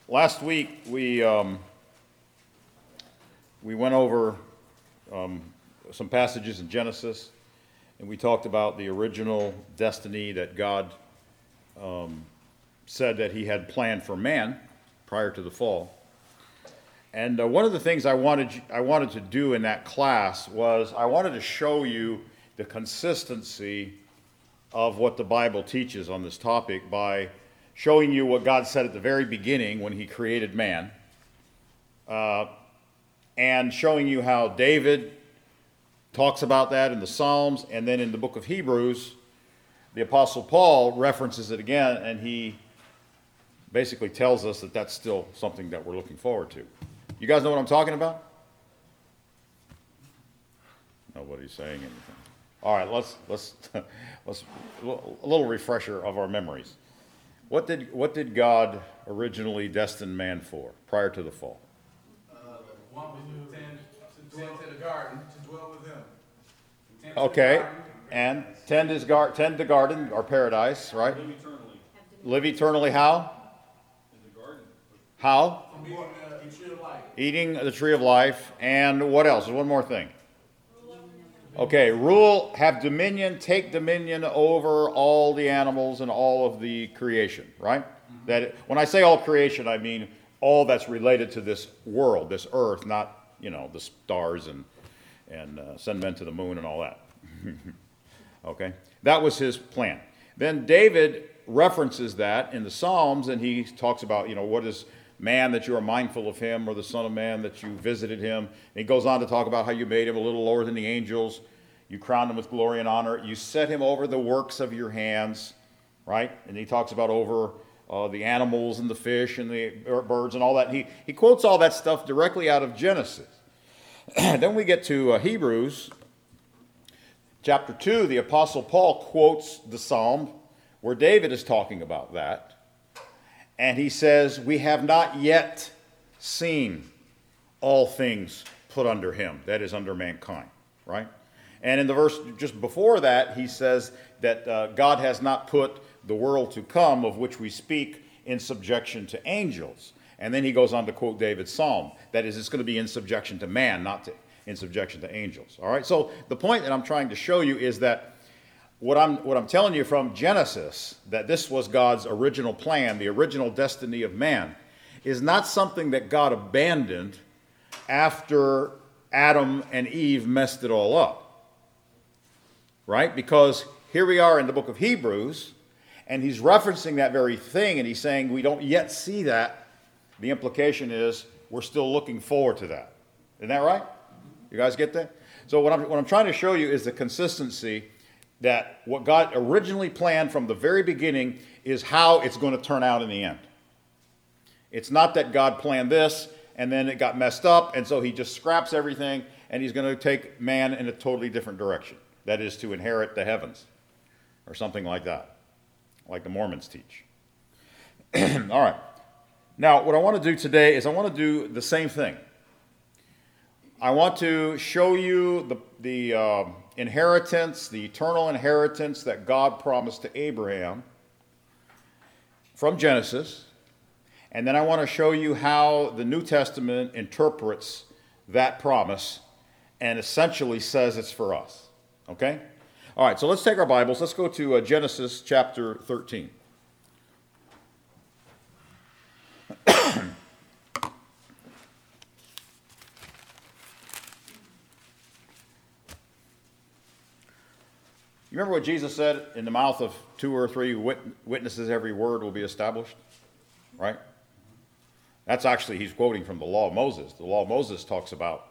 Last week we went over some passages in Genesis, and we talked about the original destiny that God said that He had planned for man prior to the fall. And one of the things I wanted to do in that class was I wanted to show you the consistency of what the Bible teaches on this topic by showing you what God said at the very beginning when He created man, and showing you how David talks about that in the Psalms, and then in the book of Hebrews, the Apostle Paul references it again, and he basically tells us that that's still something that we're looking forward to. You guys know what I'm talking about? Nobody's saying anything. All right, let's a little refresher of our memories. What did God originally destine man for prior to the fall? One was to tend to the garden, to dwell with Him. Okay, and tend the garden, or paradise, right? Live eternally. Live eternally how? In the garden. How? From eating the tree of life. Eating the tree of life, and what else? There's one more thing. Okay, have dominion, take dominion over all the animals and all of the creation, right? That when I say all creation, I mean all that's related to this world, this earth, not, the stars and send men to the moon and all that. Okay, that was his plan. Then David references that in the Psalms, and he talks about, what is man that you are mindful of him, or the Son of Man that you visited him. And he goes on to talk about how you made him a little lower than the angels. You crowned him with glory and honor. You set him over the works of your hands, right? And he talks about over the animals and the fish and the birds and all that. He quotes all that stuff directly out of Genesis. Then we get to Hebrews chapter 2. The Apostle Paul quotes the Psalm where David is talking about that. And he says, we have not yet seen all things put under him, that is, under mankind, right? And in the verse just before that, he says that God has not put the world to come, of which we speak, in subjection to angels. And then he goes on to quote David's psalm. That is, it's going to be in subjection to man, not in subjection to angels. All right? So the point that I'm trying to show you is that what I'm telling you from Genesis, that this was God's original plan, the original destiny of man, is not something that God abandoned after Adam and Eve messed it all up. Right? Because here we are in the book of Hebrews, and he's referencing that very thing, and he's saying we don't yet see that. The implication is we're still looking forward to that. Isn't that right? You guys get that? So what I'm trying to show you is the consistency that what God originally planned from the very beginning is how it's going to turn out in the end. It's not that God planned this, and then it got messed up, and so he just scraps everything, and he's going to take man in a totally different direction. That is, to inherit the heavens, or something like that, like the Mormons teach. All right. Now, what I want to do today is I want to do the same thing. I want to show you the inheritance, the eternal inheritance that God promised to Abraham from Genesis. And then I want to show you how the New Testament interprets that promise and essentially says it's for us. Okay? All right, so let's take our Bibles. Let's go to Genesis chapter 13. You remember what Jesus said? In the mouth of two or three witnesses, every word will be established? Right? That's actually, he's quoting from the law of Moses. The law of Moses talks about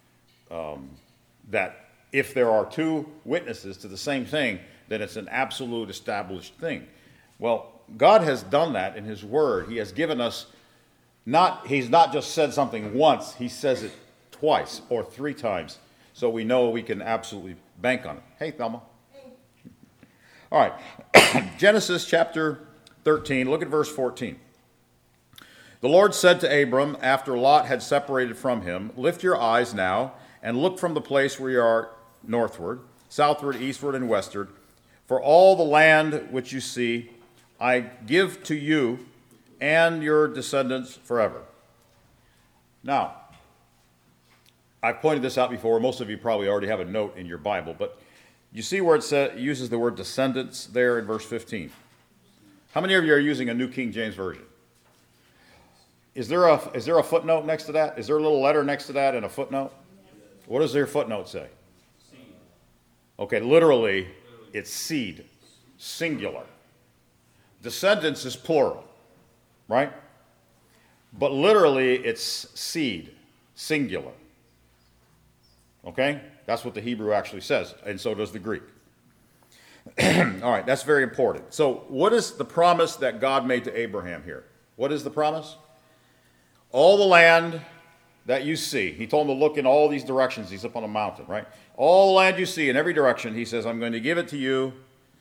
that if there are two witnesses to the same thing, then it's an absolute established thing. Well, God has done that in his word. He has given us, he's not just said something once, he says it twice or three times. So we know we can absolutely bank on it. Hey, Thelma. All right, Genesis chapter 13, look at verse 14. The Lord said to Abram, after Lot had separated from him, lift your eyes now and look from the place where you are northward, southward, eastward, and westward. For all the land which you see, I give to you and your descendants forever. Now, I've pointed this out before. Most of you probably already have a note in your Bible, but you see where it uses the word descendants there in verse 15. How many of you are using a New King James Version? Is there a footnote next to that? Is there a little letter next to that and a footnote? What does your footnote say? Seed. Okay, literally, it's seed, singular. Descendants is plural, right? But literally, it's seed, singular. Okay? That's what the Hebrew actually says, and so does the Greek. All right, that's very important. So what is the promise that God made to Abraham here? What is the promise? All the land that you see. He told him to look in all these directions. He's up on a mountain, right? All the land you see in every direction, he says, I'm going to give it to you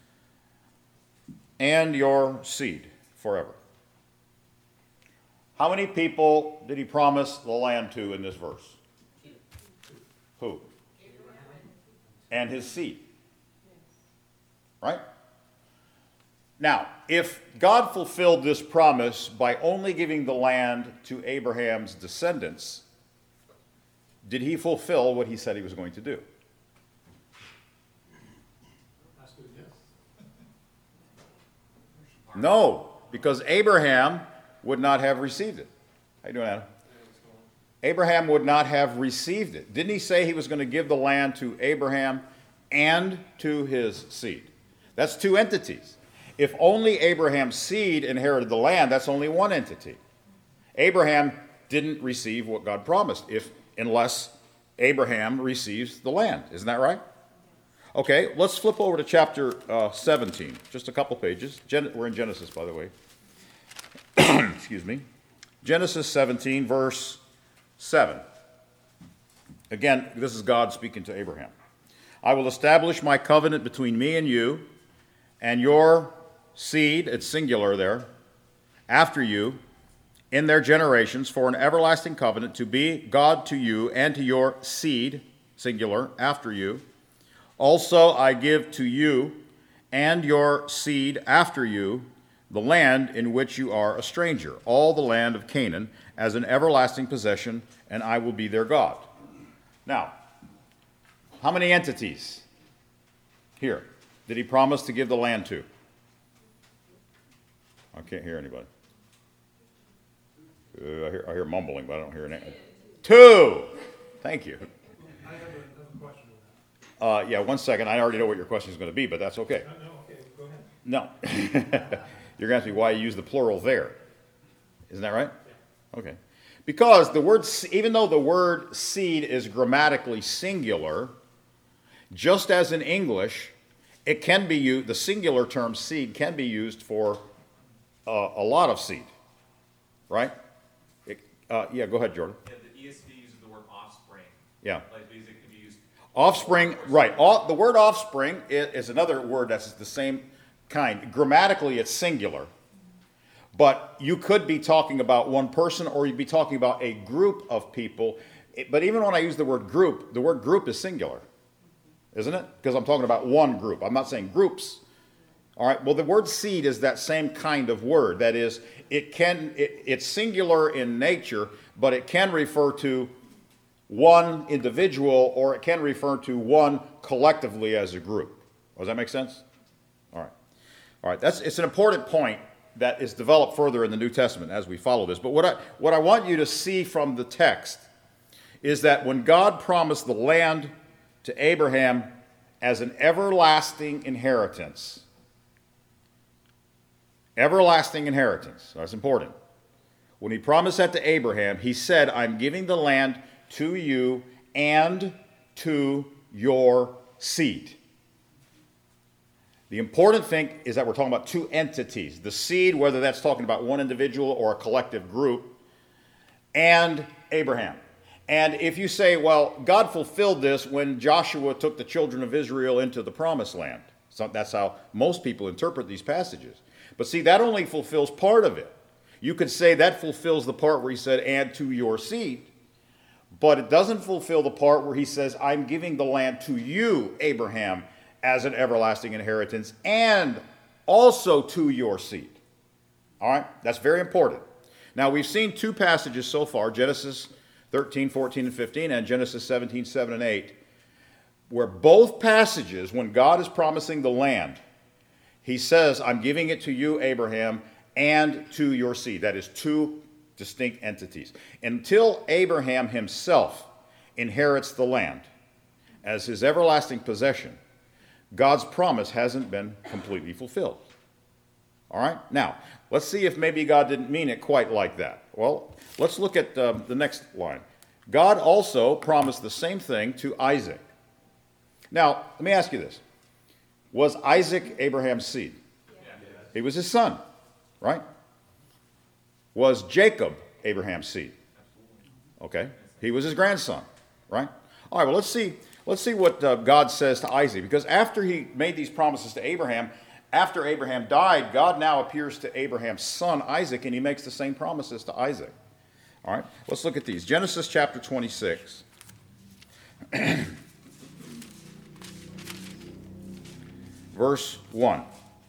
and your seed forever. How many people did he promise the land to in this verse? Who? And his seed. Right? Now, if God fulfilled this promise by only giving the land to Abraham's descendants, did he fulfill what he said he was going to do? No, because Abraham would not have received it. How you doing, Adam? Abraham would not have received it. Didn't he say he was going to give the land to Abraham and to his seed? That's two entities. If only Abraham's seed inherited the land, that's only one entity. Abraham didn't receive what God promised unless Abraham receives the land. Isn't that right? Okay, let's flip over to chapter 17. Just a couple pages. We're in Genesis, by the way. Excuse me. Genesis 17, verse 7. Again, this is God speaking to Abraham. I will establish my covenant between me and you and your seed, it's singular there, after you, in their generations, for an everlasting covenant to be God to you and to your seed, singular, after you. Also I give to you and your seed after you the land in which you are a stranger, all the land of Canaan, as an everlasting possession, and I will be their God. Now, how many entities here did he promise to give the land to? I can't hear anybody. I hear mumbling, but I don't hear any. Two! Thank you. I have a question on that. Yeah, 1 second. I already know what your question is going to be, but that's okay. No, okay, go ahead. No. You're going to ask me why you use the plural there. Isn't that right? Yeah. Okay. Because the word, even though the word seed is grammatically singular, just as in English, it can be used, the singular term seed can be used for a lot of seed. Right? Yeah, go ahead, Jordan. Yeah, the ESV uses the word offspring. Yeah. Like, because it can be used. Offspring, right. The word offspring is another word that's the same kind. Grammatically, it's singular. But you could be talking about one person, or you'd be talking about a group of people. But even when I use the word group is singular. Isn't it? Because I'm talking about one group. I'm not saying groups. All right. Well, the word seed is that same kind of word. That is, it's singular in nature, but it can refer to one individual, or it can refer to one collectively as a group. Does that make sense? All right. All right. It's an important point that is developed further in the New Testament as we follow this. But what I want you to see from the text is that when God promised the land to Abraham as an everlasting inheritance, that's important. When he promised that to Abraham, he said, I'm giving the land to you and to your seed. The important thing is that we're talking about two entities. The seed, whether that's talking about one individual or a collective group, and Abraham. And if you say, well, God fulfilled this when Joshua took the children of Israel into the promised land. So that's how most people interpret these passages. But see, that only fulfills part of it. You could say that fulfills the part where he said, and to your seed. But it doesn't fulfill the part where he says, I'm giving the land to you, Abraham, as an everlasting inheritance, and also to your seed. All right? That's very important. Now, we've seen two passages so far, Genesis 13, 14, and 15, and Genesis 17, 7, and 8, where both passages, when God is promising the land, he says, I'm giving it to you, Abraham, and to your seed. That is two distinct entities. Until Abraham himself inherits the land as his everlasting possession, God's promise hasn't been completely fulfilled. All right? Now, let's see if maybe God didn't mean it quite like that. Well, let's look at the next line. God also promised the same thing to Isaac. Now, let me ask you this. Was Isaac Abraham's seed? He was his son, right? Was Jacob Abraham's seed? Okay. He was his grandson, right? All right, well, let's see what God says to Isaac. Because after he made these promises to Abraham, after Abraham died, God now appears to Abraham's son, Isaac, and he makes the same promises to Isaac. All right, let's look at these. Genesis chapter 26. Verse 1.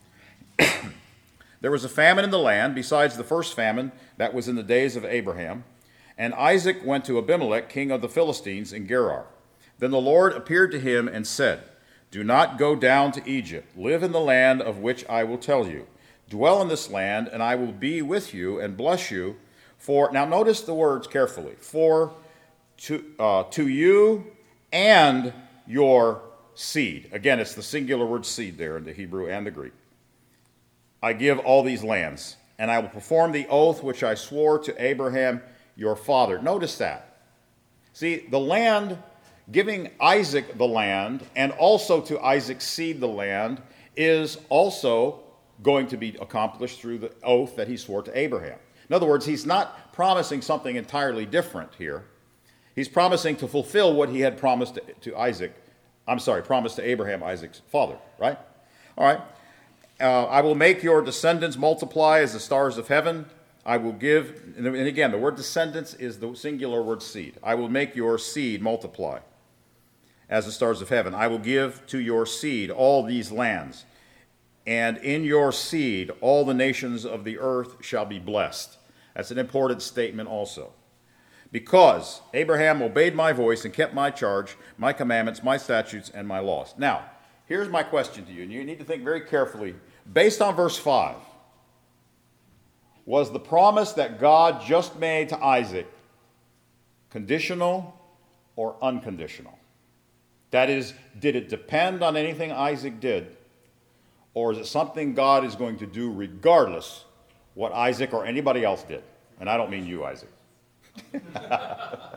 There was a famine in the land, besides the first famine that was in the days of Abraham. And Isaac went to Abimelech, king of the Philistines, in Gerar. Then the Lord appeared to him and said, Do not go down to Egypt. Live in the land of which I will tell you. Dwell in this land, and I will be with you and bless you. For, now notice the words carefully. For to you and your seed. Again, it's the singular word seed there in the Hebrew and the Greek. I give all these lands, and I will perform the oath which I swore to Abraham your father. Notice that. See, the land, giving Isaac the land, and also to Isaac's seed the land, is also going to be accomplished through the oath that he swore to Abraham. In other words, he's not promising something entirely different here. He's promising to fulfill what he had promised promised to Abraham, Isaac's father, right? All right. I will make your descendants multiply as the stars of heaven. I will give, and again, the word descendants is the singular word seed. I will make your seed multiply as the stars of heaven. I will give to your seed all these lands, and in your seed all the nations of the earth shall be blessed. That's an important statement also. Because Abraham obeyed my voice and kept my charge, my commandments, my statutes, and my laws. Now, here's my question to you, and you need to think very carefully. Based on verse 5, was the promise that God just made to Isaac conditional or unconditional? That is, did it depend on anything Isaac did, or is it something God is going to do regardless what Isaac or anybody else did? And I don't mean you, Isaac. Regardless.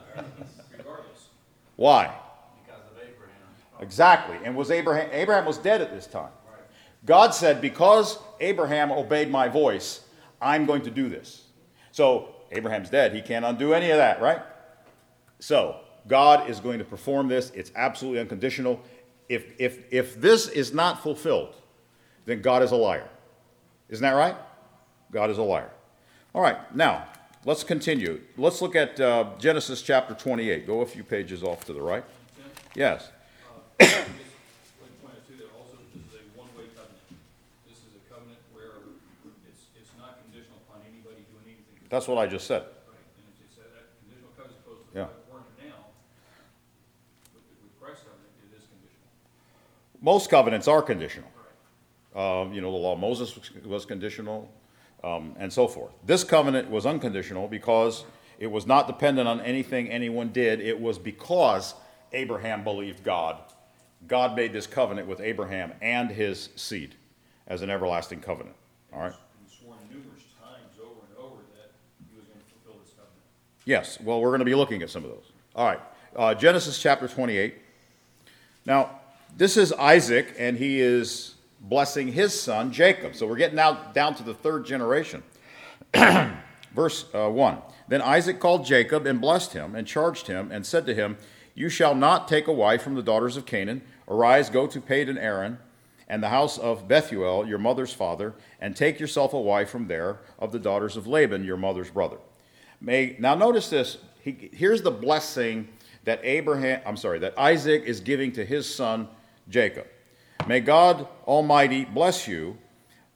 Why? Because of Abraham. Exactly. And was Abraham was dead at this time. Right. God said, because Abraham obeyed my voice, I'm going to do this. So Abraham's dead. He can't undo any of that, right? So God is going to perform this. It's absolutely unconditional. If this is not fulfilled, then God is a liar. Isn't that right? God is a liar. All right, now, let's continue. Let's look at Genesis chapter 28. Go a few pages off to the right. Yes. Just like pointed to that also, this is a one-way covenant. This is a covenant where it's not conditional upon anybody doing anything. That's what I just said. Right, and it's that conditional covenant as opposed to Yeah. the one now. With Christ's covenant, it is conditional. Most covenants are conditional. Right. The law of Moses was conditional, and so forth. This covenant was unconditional because it was not dependent on anything anyone did. It was because Abraham believed God. God made this covenant with Abraham and his seed as an everlasting covenant. All right? And sworn numerous times over and over that he was going to fulfill this covenant. Yes. Well, we're going to be looking at some of those. All right. Genesis chapter 28. Now, this is Isaac, and he is blessing his son Jacob. So we're getting now down to the third generation. Verse 1. Then Isaac called Jacob and blessed him and charged him and said to him, You shall not take a wife from the daughters of Canaan. Arise, go to Padan Aram and the house of Bethuel, your mother's father, and take yourself a wife from there of the daughters of Laban, your mother's brother. Now notice this. Here's the blessing that Isaac is giving to his son Jacob. May God Almighty bless you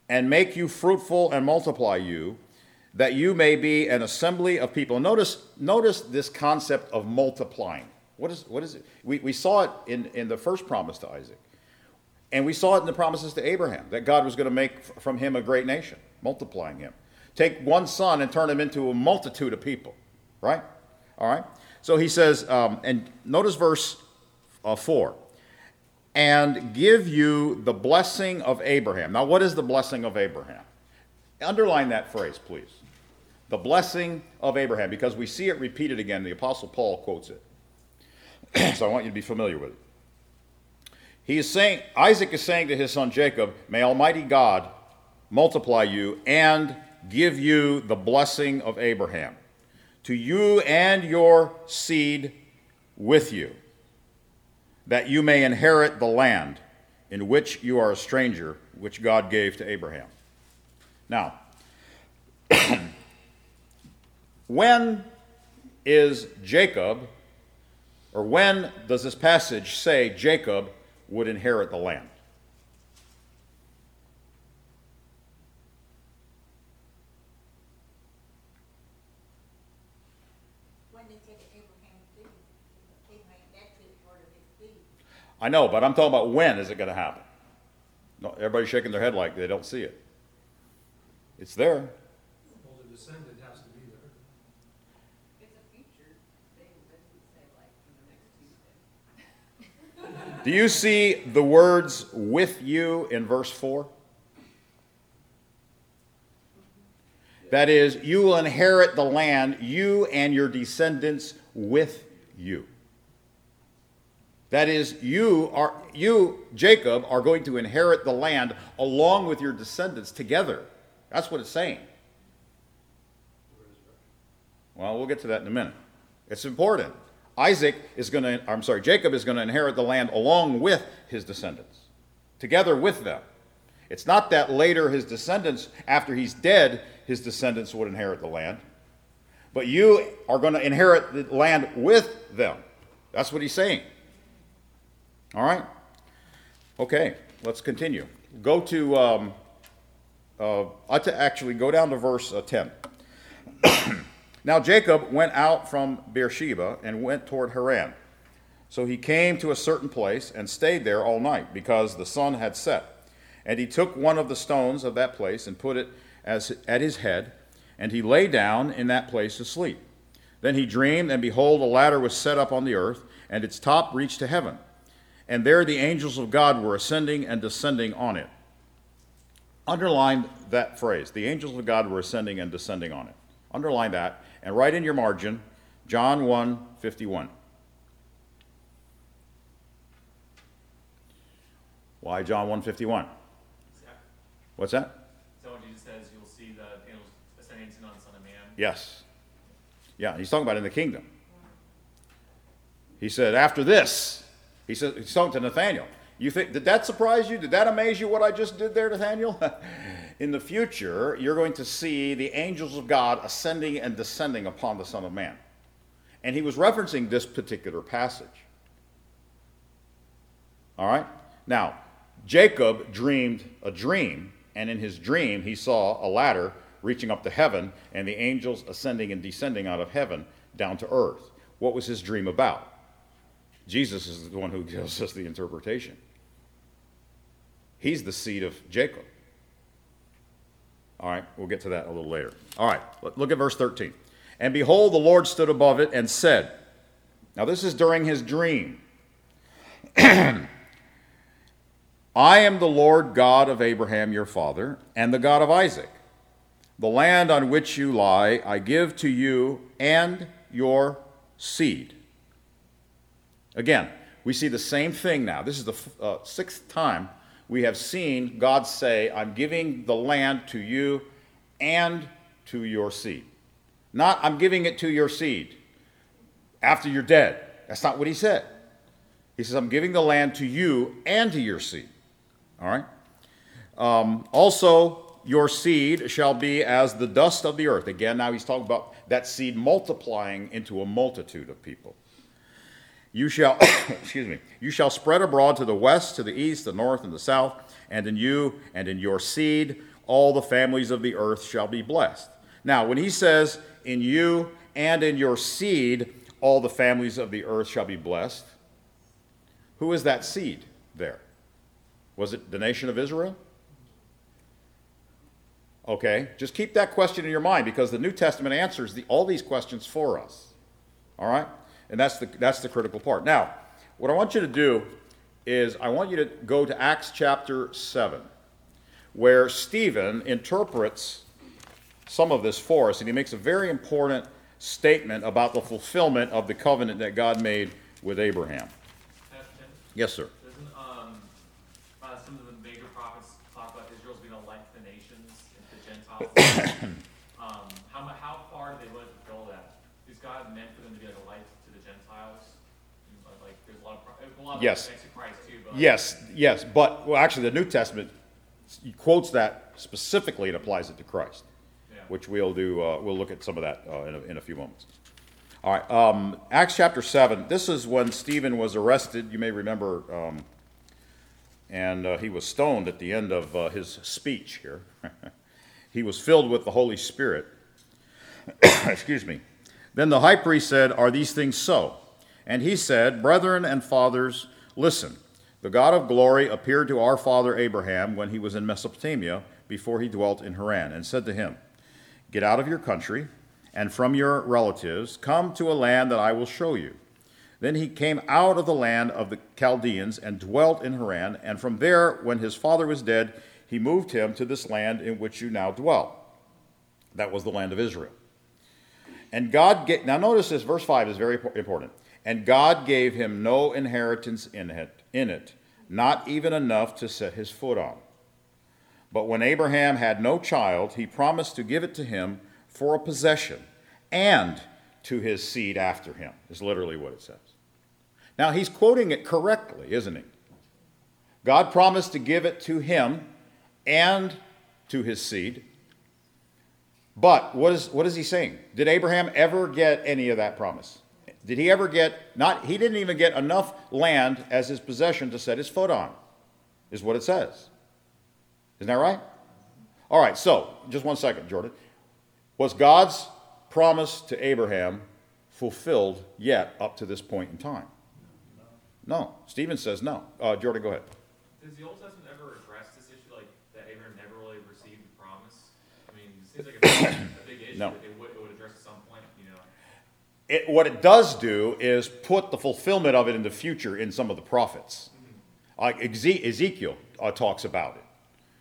and make you fruitful and multiply you, that you may be an assembly of people. Notice this concept of multiplying. What is it? We saw it in the first promise to Isaac. And we saw it in the promises to Abraham, that God was going to make from him a great nation, multiplying him. Take one son and turn him into a multitude of people, right? All right? So he says, and notice verse 4, and give you the blessing of Abraham. Now, what is the blessing of Abraham? Underline that phrase, please. The blessing of Abraham, because we see it repeated again. The Apostle Paul quotes it. So I want you to be familiar with it. He is saying, Isaac is saying to his son Jacob, may Almighty God multiply you and give you the blessing of Abraham, to you and your seed with you, that you may inherit the land in which you are a stranger, which God gave to Abraham. Now, when is Jacob, or when does this passage say Jacob would inherit the land? When they said that Abraham did, Abraham, that's his part of his seed. I know, but I'm talking about when is it going to happen? No, everybody's shaking their head like they don't see it. It's there. Well, the descendant has to be there. It's a future thing, doesn't say like in the next Tuesday. Do you see the words with you in verse 4? That is, you will inherit the land, you and your descendants with you. That is, you, Jacob, are going to inherit the land along with your descendants together. That's what it's saying. Well, we'll get to that in a minute. It's important. Jacob is going to inherit the land along with his descendants, together with them. It's not that later his descendants, after he's dead, his descendants would inherit the land. But you are going to inherit the land with them. That's what he's saying. All right? Okay, let's continue. Go to, actually go down to verse 10. Now Jacob went out from Beersheba and went toward Haran. So he came to a certain place and stayed there all night, because the sun had set. And he took one of the stones of that place and put it at his head, and he lay down in that place to sleep. Then he dreamed, and behold, a ladder was set up on the earth, and its top reached to heaven. And there the angels of God were ascending and descending on it. Underline that phrase. The angels of God were ascending and descending on it. Underline that, and write in your margin, John 1:51. Why John 1:51? What's that? So when Jesus says, you'll see the angels ascending and on the Son of Man. Yes. Yeah, he's talking about in the kingdom. He said, after this, he's talking to Nathanael. Did that surprise you? Did that amaze you what I just did there, Nathanael? In the future, you're going to see the angels of God ascending and descending upon the Son of Man. And he was referencing this particular passage. All right? Now, Jacob dreamed a dream, and in his dream he saw a ladder reaching up to heaven and the angels ascending and descending out of heaven down to earth. What was his dream about? Jesus is the one who gives us the interpretation. He's the seed of Jacob. All right, we'll get to that a little later. All right, look at verse 13. And behold, the Lord stood above it and said, now this is during his dream, I am the Lord God of Abraham your father, and the God of Isaac. The land on which you lie I give to you and your seed. Again, we see the same thing now. This is the sixth time we have seen God say, I'm giving the land to you and to your seed. Not, I'm giving it to your seed after you're dead. That's not what he said. He says, I'm giving the land to you and to your seed. All right? Also, your seed shall be as the dust of the earth. Again, now he's talking about that seed multiplying into a multitude of people. You shall, you shall spread abroad to the west, to the east, the north, and the south, and in you and in your seed all the families of the earth shall be blessed. Now, when he says, in you and in your seed, all the families of the earth shall be blessed, who is that seed there? Was it the nation of Israel? Okay, just keep that question in your mind because the New Testament answers all these questions for us. All right? And that's the critical part. Now, what I want you to do is I want you to go to Acts chapter 7, where Stephen interprets some of this for us, and he makes a very important statement about the fulfillment of the covenant that God made with Abraham. Pastor Tim, Yes, sir. doesn't some of the major prophets talk about Israel's being a light to the nations and to the Gentiles? How far do they really fulfill that? Is God meant for them to be like a light to the Gentiles? Like, there's a lot of Yes. thanks to Christ too. But Yes, but well, actually, the New Testament quotes that specifically and applies it to Christ, Yeah. which we'll do. We'll look at some of that in a few moments. All right, Acts chapter 7. This is when Stephen was arrested. You may remember, and he was stoned at the end of his speech here. He was filled with the Holy Spirit. Excuse me. Then the high priest said, "Are these things so?" And he said, "Brethren and fathers, listen. The God of glory appeared to our father Abraham when he was in Mesopotamia, before he dwelt in Haran, and said to him, 'Get out of your country and from your relatives, come to a land that I will show you.' Then he came out of the land of the Chaldeans and dwelt in Haran, and from there, when his father was dead, he moved him to this land in which you now dwell." That was the land of Israel. And now notice this, verse 5 is very important. "And God gave him no inheritance in it, not even enough to set his foot on. But when Abraham had no child, he promised to give it to him for a possession, and to his seed after him," is literally what it says. Now, he's quoting it correctly, isn't he? God promised to give it to him and to his seed. But what is he saying? Did Abraham ever get any of that promise? Did he ever he didn't even get enough land as his possession to set his foot on, is what it says. Isn't that right? All right, so, just one second, Jordan. Was God's promise to Abraham fulfilled yet up to this point in time? No. Stephen says no. Jordan, go ahead. Does the Old Testament ever address this issue, like that Abraham never really received the promise? I mean, it seems like a big issue No. that it would address at some point, you know. What it does do is put the fulfillment of it in the future in some of the prophets. Like Ezekiel talks about it.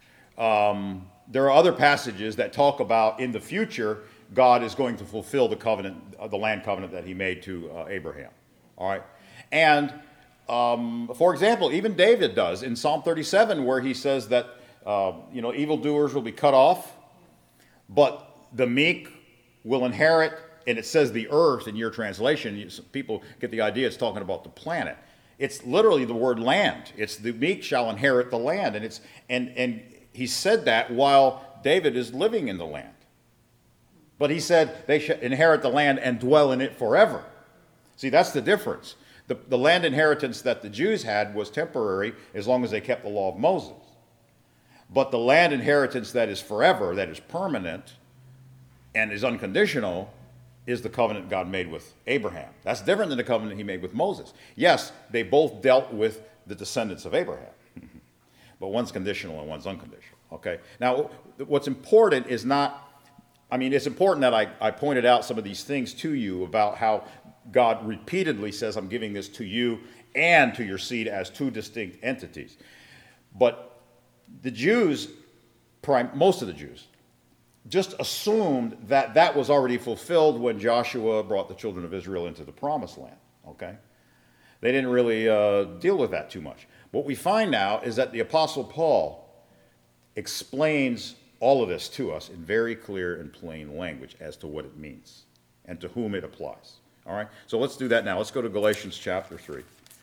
There are other passages that talk about in the future God is going to fulfill the covenant, the land covenant that he made to Abraham. All right, and for example, even David does in Psalm 37, where he says that evildoers will be cut off, but the meek will inherit. And it says the earth in your translation. People get the idea it's talking about the planet. It's literally the word land. It's the meek shall inherit the land, and he said that while David is living in the land. But he said they should inherit the land and dwell in it forever. See, that's the difference. The land inheritance that the Jews had was temporary as long as they kept the law of Moses. But the land inheritance that is forever, that is permanent, and is unconditional, is the covenant God made with Abraham. That's different than the covenant he made with Moses. Yes, they both dealt with the descendants of Abraham. But one's conditional and one's unconditional. Okay? Now, what's important is it's important that I pointed out some of these things to you about how God repeatedly says, "I'm giving this to you and to your seed" as two distinct entities. But the Jews, most of the Jews, just assumed that that was already fulfilled when Joshua brought the children of Israel into the promised land. Okay? They didn't really deal with that too much. What we find now is that the Apostle Paul explains all of this to us in very clear and plain language as to what it means and to whom it applies. All right? So let's do that now. Let's go to Galatians chapter 3.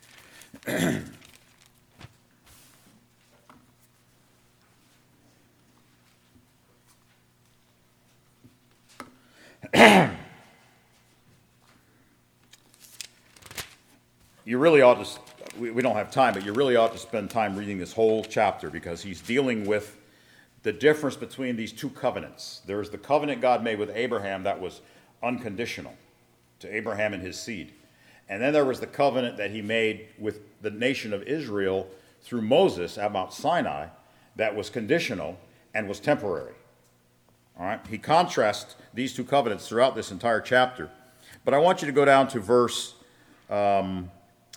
You really ought to, we don't have time, but you really ought to spend time reading this whole chapter because he's dealing with the difference between these two covenants. There's the covenant God made with Abraham that was unconditional to Abraham and his seed. And then there was the covenant that he made with the nation of Israel through Moses at Mount Sinai that was conditional and was temporary. All right? He contrasts these two covenants throughout this entire chapter. But I want you to go down to verse, hang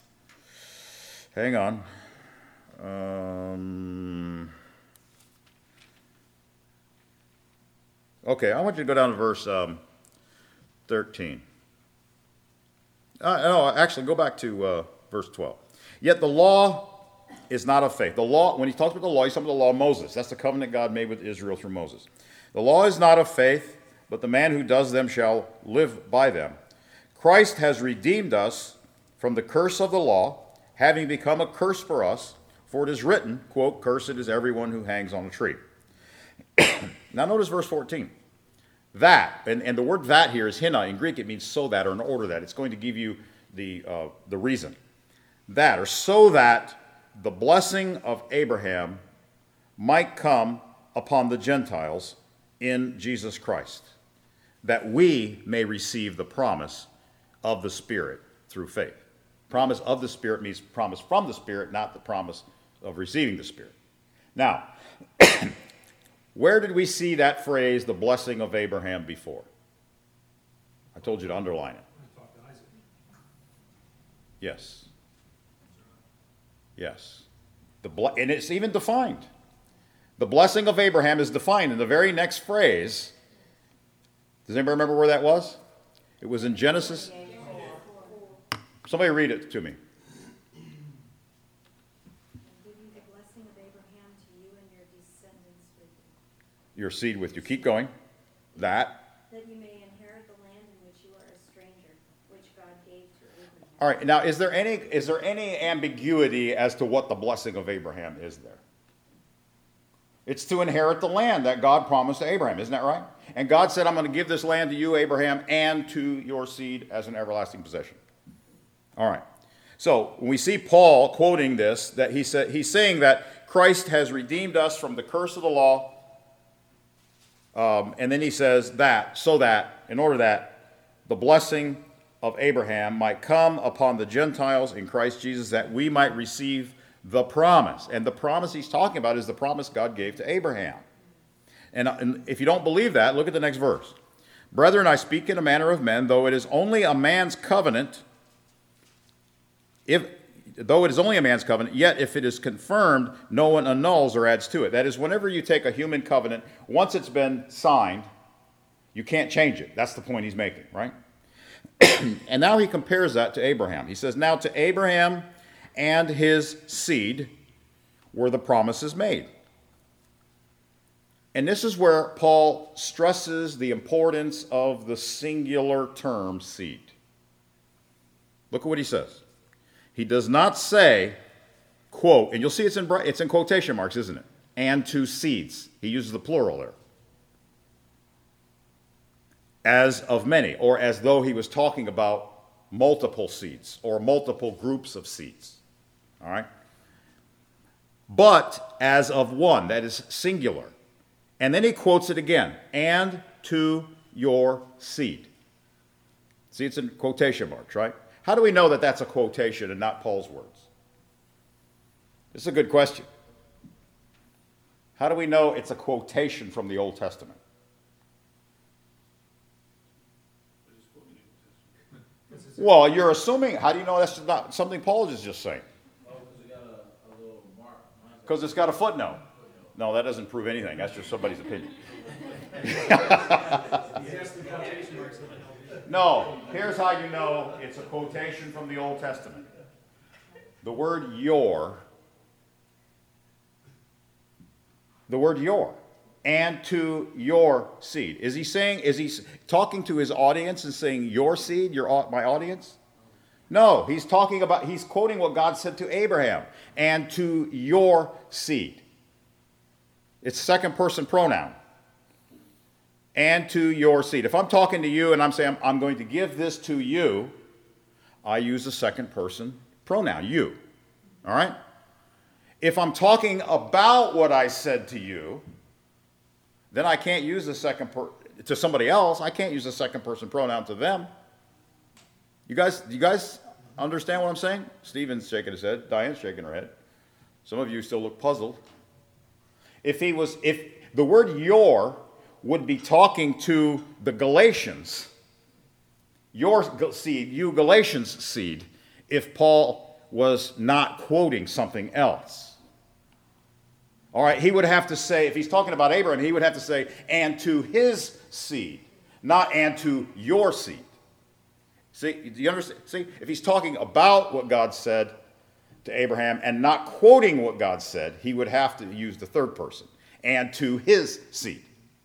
on. Okay, I want you to go down to verse 13. No, actually, go back to verse 12. Yet the law is not of faith. The law, when he talks about the law, he's talking about the law of Moses. That's the covenant God made with Israel through Moses. The law is not of faith, but the man who does them shall live by them. Christ has redeemed us from the curse of the law, having become a curse for us, for it is written, quote, cursed is everyone who hangs on a tree. Now notice verse 14. That, and the word that here is hina. In Greek it means so that, or in order that. It's going to give you the reason. That, or so that the blessing of Abraham might come upon the Gentiles in Jesus Christ, that we may receive the promise of the Spirit through faith. Promise of the Spirit means promise from the Spirit, not the promise of receiving the Spirit. Now, where did we see that phrase, the blessing of Abraham, before? I told you to underline it. I talked to Isaac. Yes. Yes. And it's even defined. The blessing of Abraham is defined in the very next phrase. Does anybody remember where that was? It was in Genesis. Somebody read it to me. Giving the blessing of Abraham to you and your descendants with you, Your seed with you. Keep going. That. that you may inherit the land in which you are a stranger, which God gave to Abraham. All right. Now, is there any ambiguity as to what the blessing of Abraham is there? It's to inherit the land that God promised to Abraham. Isn't that right? And God said, I'm going to give this land to you, Abraham, and to your seed as an everlasting possession. All right. So when we see Paul quoting this, that he's saying that Christ has redeemed us from the curse of the law. And then he says that, so that, in order that the blessing of Abraham might come upon the Gentiles in Christ Jesus, that we might receive the promise. And the promise he's talking about is the promise God gave to Abraham. And if you don't believe that, look at the next verse. Brethren, I speak in a manner of men, though it is only a man's covenant, yet if it is confirmed, no one annuls or adds to it. That is, whenever you take a human covenant, once it's been signed, you can't change it. That's the point he's making, right? And now he compares that to Abraham. He says, now to Abraham and his seed were the promises made. And this is where Paul stresses the importance of the singular term seed. Look at what he says. He does not say, quote, and you'll see it's in quotation marks, isn't it? And to seeds. He uses the plural there. As of many, or as though he was talking about multiple seeds or multiple groups of seeds. All right? But as of one, that is singular. And then he quotes it again, and to your seed. See, it's in quotation marks, right? How do we know that that's a quotation and not Paul's words? This is a good question. How do we know it's a quotation from the Old Testament? Well, you're assuming, how do you know that's not something Paul is just saying? Because it's got a footnote. No, that doesn't prove anything. That's just somebody's opinion. No, here's how you know it's a quotation from the Old Testament. The word your, and to your seed. Is he talking to his audience and saying your seed, my audience? No, he's quoting what God said to Abraham, and to your seed. It's second person pronoun. And to your seed. If I'm talking to you and I'm saying I'm going to give this to you, I use a second person pronoun, you. All right? If I'm talking about what I said to you, then I can't use to somebody else, I can't use a second person pronoun to them. You guys understand what I'm saying? Stephen's shaking his head. Diane's shaking her head. Some of you still look puzzled. If the word your would be talking to the Galatians, your seed, you Galatians seed, if Paul was not quoting something else. All right, he would have to say, if he's talking about Abraham, he would have to say, and to his seed, not and to your seed. See, do you understand? See, if he's talking about what God said to Abraham and not quoting what God said, he would have to use the third person, and to his seed.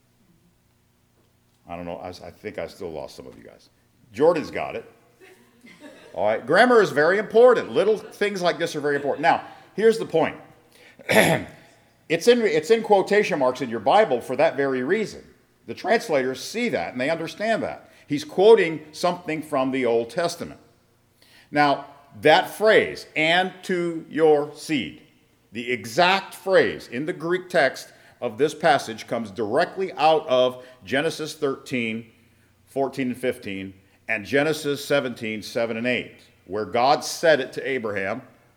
I don't know, I think I still lost some of you guys. Jordan's got it. All right, grammar is very important. Little things like this are very important. Now, here's the point. It's in quotation marks in your Bible for that very reason. The translators see that and they understand that. He's quoting something from the Old Testament. Now, that phrase, and to your seed, the exact phrase in the Greek text of this passage comes directly out of Genesis 13, 14 and 15, and Genesis 17, 7 and 8, where God said it to Abraham.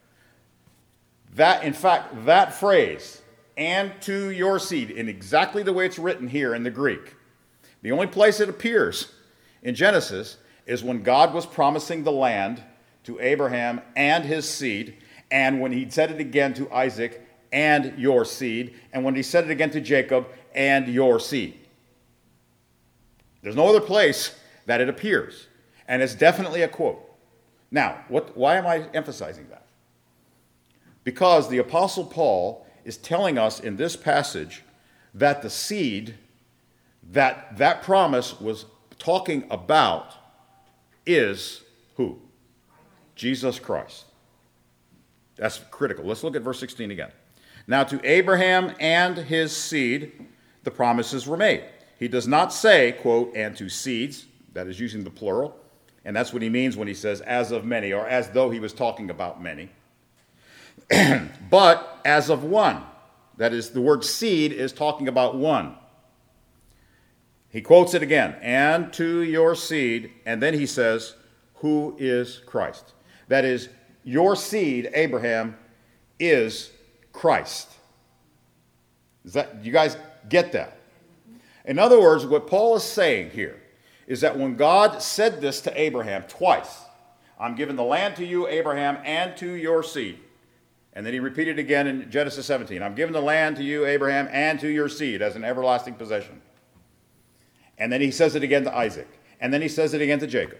That phrase, and to your seed, in exactly the way it's written here in the Greek. The only place it appears in Genesis is when God was promising the land to Abraham and his seed, and when he said it again to Isaac and your seed, and when he said it again to Jacob and your seed. There's no other place that it appears, and it's definitely a quote. Now, why am I emphasizing that? Because the Apostle Paul is telling us in this passage that the seed that promise was talking about is who? Jesus Christ. That's critical. Let's look at verse 16 again. Now to Abraham and his seed, the promises were made. He does not say, quote, and to seeds, that is using the plural, and that's what he means when he says as of many, or as though he was talking about many. But as of one. That is, the word seed is talking about one. He quotes it again, and to your seed, and then he says, who is Christ? That is, your seed, Abraham, is Christ. You guys get that? In other words, what Paul is saying here is that when God said this to Abraham twice, I'm giving the land to you, Abraham, and to your seed. And then he repeated again in Genesis 17. I'm giving the land to you, Abraham, and to your seed as an everlasting possession. And then he says it again to Isaac. And then he says it again to Jacob.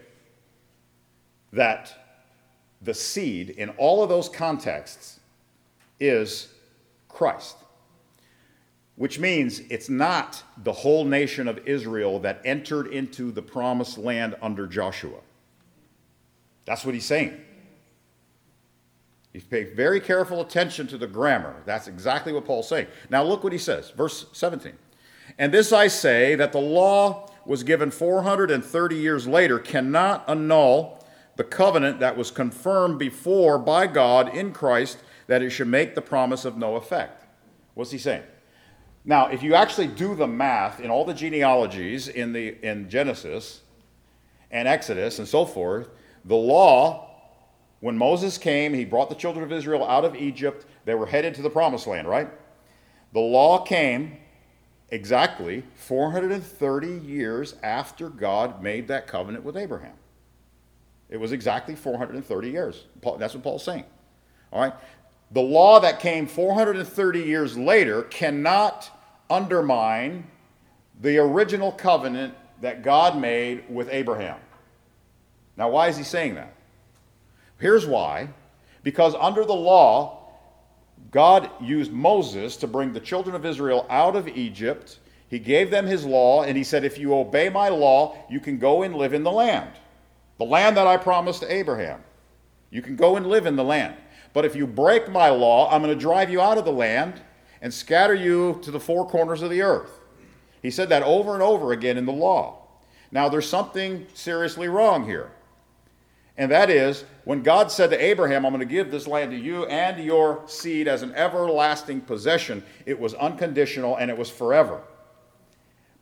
That the seed in all of those contexts is Christ. Which means it's not the whole nation of Israel that entered into the promised land under Joshua. That's what he's saying. You pay very careful attention to the grammar. That's exactly what Paul's saying. Now look what he says, verse 17. And this I say, that the law was given 430 years later cannot annul the covenant that was confirmed before by God in Christ, that it should make the promise of no effect. What's he saying? Now, if you actually do the math in all the genealogies in Genesis and Exodus and so forth, the law, when Moses came, he brought the children of Israel out of Egypt. They were headed to the promised land, right? The law came exactly 430 years after God made that covenant with Abraham. It was exactly 430 years. That's what Paul's saying. All right? The law that came 430 years later cannot undermine the original covenant that God made with Abraham. Now, why is he saying that? Here's why. Because under the law, God used Moses to bring the children of Israel out of Egypt. He gave them his law, and he said, if you obey my law, you can go and live in the land that I promised to Abraham. You can go and live in the land. But if you break my law, I'm going to drive you out of the land and scatter you to the four corners of the earth. He said that over and over again in the law. Now, there's something seriously wrong here. And that is, when God said to Abraham, I'm going to give this land to you and your seed as an everlasting possession, it was unconditional and it was forever.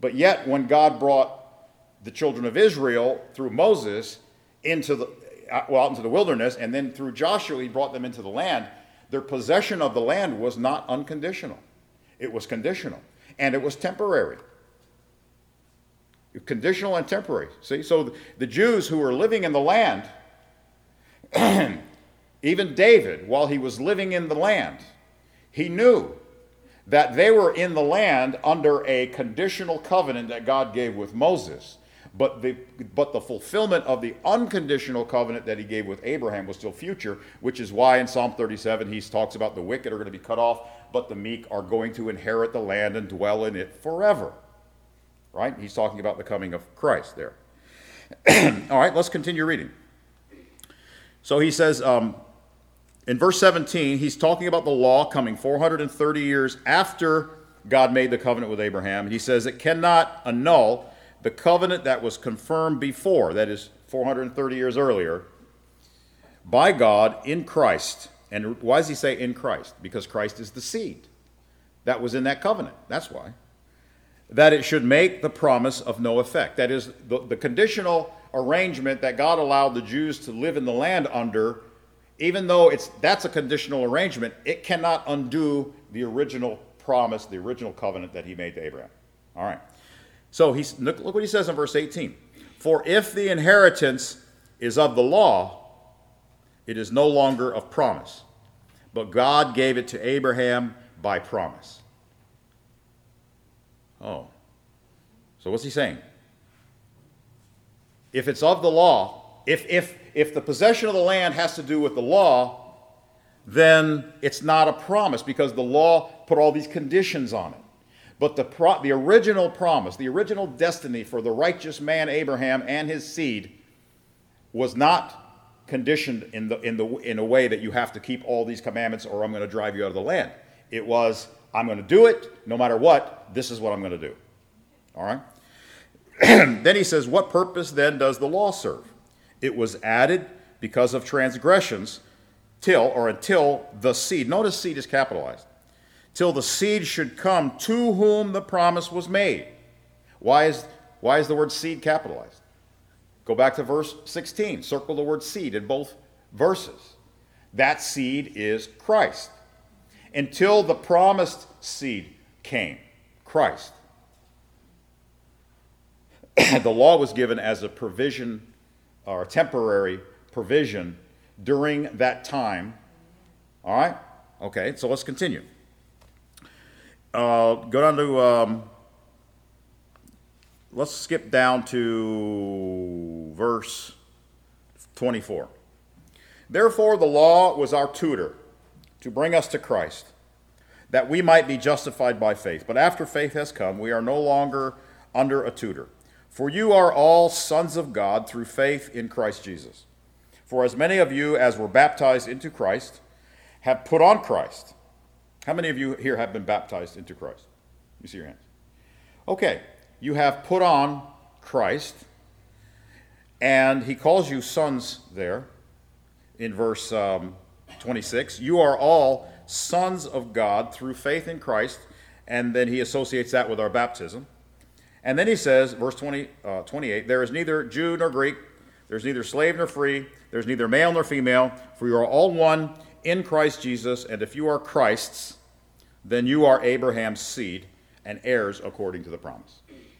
But yet, when God brought the children of Israel through Moses into the wilderness, and then through Joshua he brought them into the land, their possession of the land was not unconditional. It was conditional, and it was temporary. Conditional and temporary. See, so the Jews who were living in the land, even David, while he was living in the land, he knew that they were in the land under a conditional covenant that God gave with Moses. But the fulfillment of the unconditional covenant that he gave with Abraham was still future, which is why in Psalm 37 he talks about the wicked are going to be cut off, but the meek are going to inherit the land and dwell in it forever. Right? He's talking about the coming of Christ there. All right, let's continue reading. So he says, in verse 17, he's talking about the law coming 430 years after God made the covenant with Abraham. He says it cannot annul the covenant that was confirmed before, that is 430 years earlier, by God in Christ. And why does he say in Christ? Because Christ is the seed that was in that covenant. That's why. That it should make the promise of no effect. That is, the conditional arrangement that God allowed the Jews to live in the land under, even though that's a conditional arrangement, it cannot undo the original promise, the original covenant that he made to Abraham. All right. So look what he says in verse 18. For if the inheritance is of the law, it is no longer of promise, but God gave it to Abraham by promise. Oh. So what's he saying? If it's of the law, if the possession of the land has to do with the law, then it's not a promise because the law put all these conditions on it. But the original promise, the original destiny for the righteous man Abraham and his seed was not conditioned in a way that you have to keep all these commandments or I'm going to drive you out of the land. It was, I'm going to do it no matter what. This is what I'm going to do. All right? Then he says, what purpose then does the law serve? It was added because of transgressions until the seed, notice seed is capitalized, till the seed should come to whom the promise was made. Why is the word seed capitalized? Go back to verse 16. Circle the word seed in both verses. That seed is Christ. Until the promised seed came, Christ. The law was given as a provision or a temporary provision during that time. All right? Okay, so let's continue. Go down to, let's skip down to verse 24. Therefore, the law was our tutor to bring us to Christ, that we might be justified by faith. But after faith has come, we are no longer under a tutor. For you are all sons of God through faith in Christ Jesus. For as many of you as were baptized into Christ have put on Christ. How many of you here have been baptized into Christ? You see your hands. Okay, you have put on Christ, and he calls you sons there in verse 26. You are all sons of God through faith in Christ, and then he associates that with our baptism. And then he says, verse 28, there is neither Jew nor Greek, there's neither slave nor free, there's neither male nor female, for you are all one in Christ Jesus, and if you are Christ's, then you are Abraham's seed and heirs according to the promise.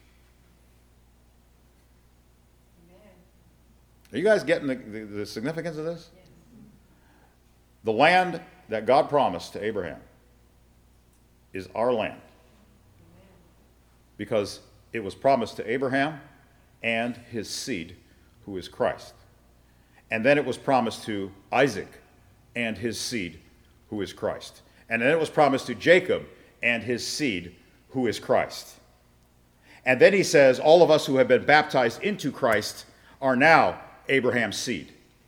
Are you guys getting the significance of this? The land that God promised to Abraham is our land because it was promised to Abraham and his seed, who is Christ. And then it was promised to Isaac and his seed, who is Christ. And then it was promised to Jacob and his seed, who is Christ. And then he says, all of us who have been baptized into Christ are now Abraham's seed.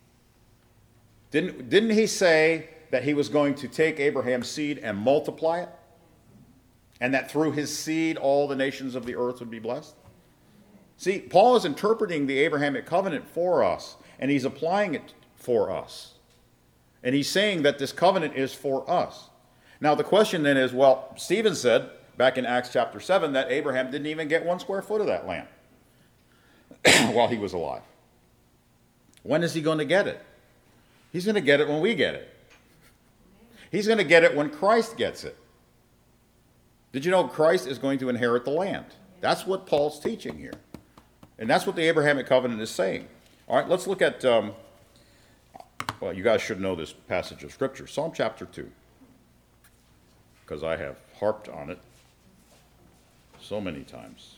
Didn't he say that he was going to take Abraham's seed and multiply it? And that through his seed all the nations of the earth would be blessed? See, Paul is interpreting the Abrahamic covenant for us, and he's applying it for us. And he's saying that this covenant is for us. Now the question then is, well, Stephen said, back in Acts chapter 7 that Abraham didn't even get 1 square foot of that land while he was alive. When is he going to get it? He's going to get it when we get it. He's going to get it when Christ gets it. Did you know Christ is going to inherit the land? That's what Paul's teaching here. And that's what the Abrahamic covenant is saying. All right, let's look at, well, you guys should know this passage of Scripture, Psalm chapter 2, because I have harped on it so many times.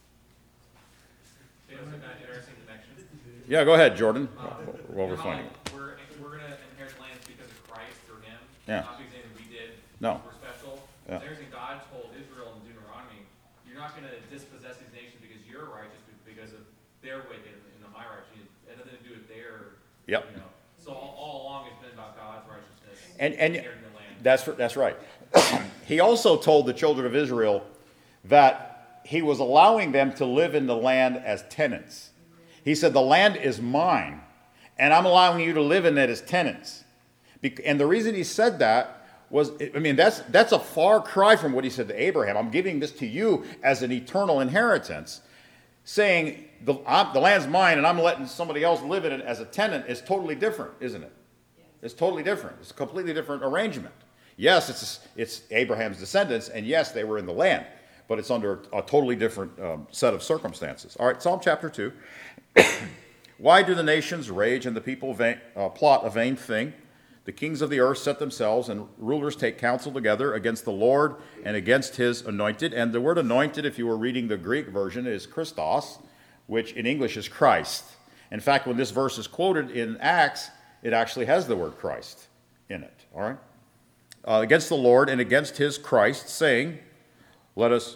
It was an interesting connection. Yeah, go ahead, Jordan, while we're finding it. We're going to inherit lands because of Christ through him, Yeah. not because anything we did. No. We're special. Yeah. There's a God told Israel in Deuteronomy, you're not going to dispossess these nations because you're righteous, but because of their wicked and my righteousness. It had nothing to do with their, Yep. you know. So all along it's been about God's righteousness And inheriting the land. that's right. He also told the children of Israel that he was allowing them to live in the land as tenants. He said, the land is mine, and I'm allowing you to live in it as tenants. And the reason he said that was, I mean, that's a far cry from what he said to Abraham. I'm giving this to you as an eternal inheritance. Saying, the land's mine, and I'm letting somebody else live in it as a tenant is totally different, isn't it? It's totally different. It's a completely different arrangement. Yes, it's Abraham's descendants, and yes, they were in the land, but it's under a totally different set of circumstances. All right, Psalm chapter 2. Why do the nations rage and the people plot a vain thing? The kings of the earth set themselves, and rulers take counsel together against the Lord and against his anointed. And the word anointed, if you were reading the Greek version, is Christos, which in English is Christ. In fact, when this verse is quoted in Acts, it actually has the word Christ in it. All right? Against the Lord and against his Christ, saying, let us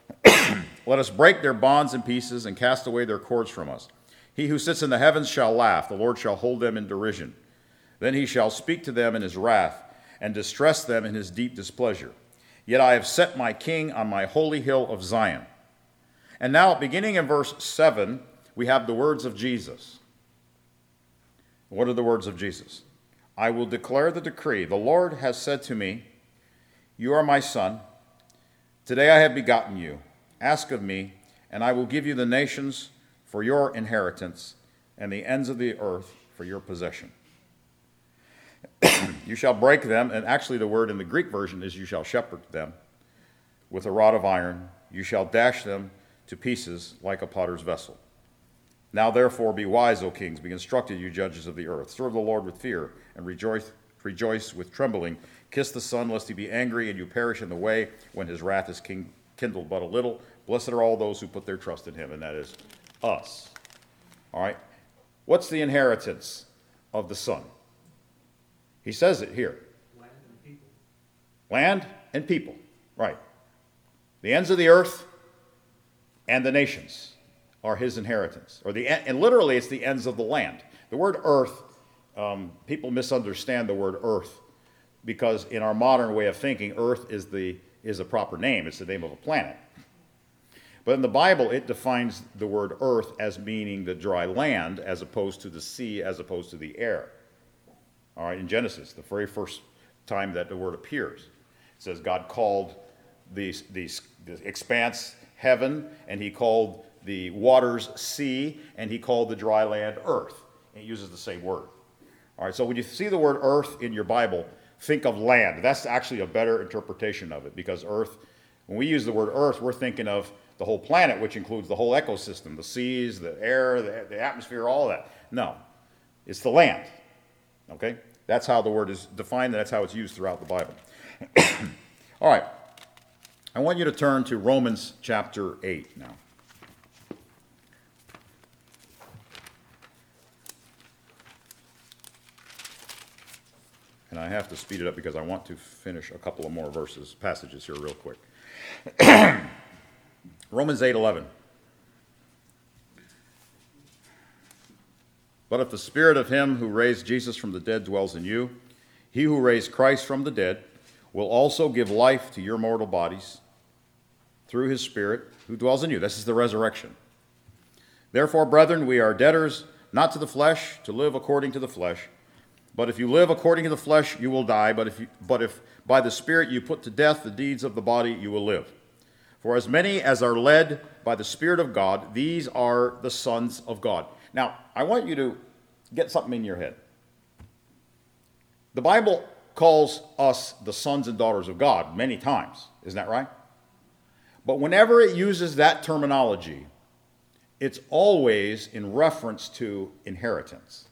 break their bonds in pieces and cast away their cords from us. He who sits in the heavens shall laugh. The Lord shall hold them in derision. Then he shall speak to them in his wrath and distress them in his deep displeasure. Yet I have set my king on my holy hill of Zion. And now, beginning in verse 7, we have the words of Jesus. What are the words of Jesus? I will declare the decree. The Lord has said to me, you are my son. Today I have begotten you. Ask of me, and I will give you the nations for your inheritance and the ends of the earth for your possession. You shall break them, and actually the word in the Greek version is you shall shepherd them with a rod of iron. You shall dash them to pieces like a potter's vessel. Now therefore be wise, O kings, be instructed, you judges of the earth. Serve the Lord with fear, and rejoice with trembling. Kiss the Son, lest he be angry, and you perish in the way when his wrath is kindled but a little. Blessed are all those who put their trust in him, and that is us. All right? What's the inheritance of the Son? He says it here. Land and people. Land and people. Right. The ends of the earth and the nations are his inheritance. And literally, it's the ends of the land. The word earth, people misunderstand the word earth because in our modern way of thinking, earth is a proper name. It's the name of a planet. But in the Bible, it defines the word earth as meaning the dry land as opposed to the sea, as opposed to the air. All right, in Genesis, the very first time that the word appears, it says God called the expanse heaven, and he called the waters sea, and he called the dry land earth. And he uses the same word. All right, so when you see the word earth in your Bible, think of land. That's actually a better interpretation of it, because earth, when we use the word earth, we're thinking of the whole planet, which includes the whole ecosystem, the seas, the air, the atmosphere, all that. No, it's the land. Okay? That's how the word is defined, and that's how it's used throughout the Bible. All right. I want you to turn to Romans chapter 8 now. And I have to speed it up because I want to finish a couple of more passages here real quick. Romans 8:11. But if the spirit of him who raised Jesus from the dead dwells in you, he who raised Christ from the dead will also give life to your mortal bodies through his Spirit who dwells in you. This is the resurrection. Therefore, brethren, we are debtors not to the flesh, to live according to the flesh. But if you live according to the flesh, you will die. But if by the Spirit you put to death the deeds of the body, you will live. For as many as are led by the Spirit of God, these are the sons of God. Now, I want you to get something in your head. The Bible calls us the sons and daughters of God many times. Isn't that right? But whenever it uses that terminology, it's always in reference to inheritance.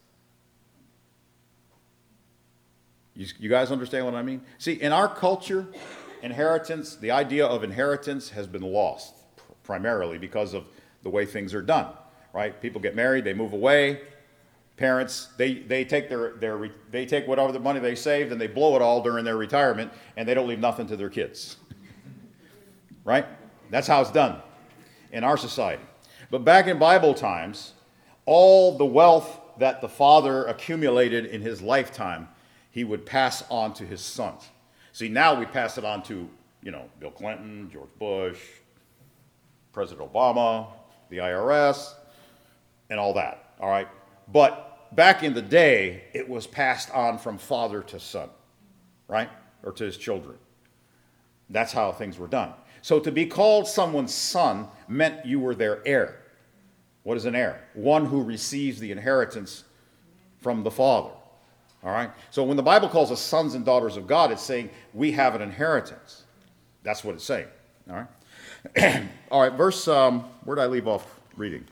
You guys understand what I mean? See, in our culture, inheritance, the idea of inheritance has been lost primarily because of the way things are done, right? People get married, they move away. Parents, they take they take whatever the money they saved and they blow it all during their retirement, and they don't leave nothing to their kids. Right? That's how it's done in our society. But back in Bible times, all the wealth that the father accumulated in his lifetime, he would pass on to his sons. See, now we pass it on to, Bill Clinton, George Bush, President Obama, the IRS, and all that, all right? But back in the day, it was passed on from father to son, right? Or to his children. That's how things were done. So to be called someone's son meant you were their heir. What is an heir? One who receives the inheritance from the father. All right? So when the Bible calls us sons and daughters of God, it's saying we have an inheritance. That's what it's saying. All right? All right, verse, where did I leave off reading?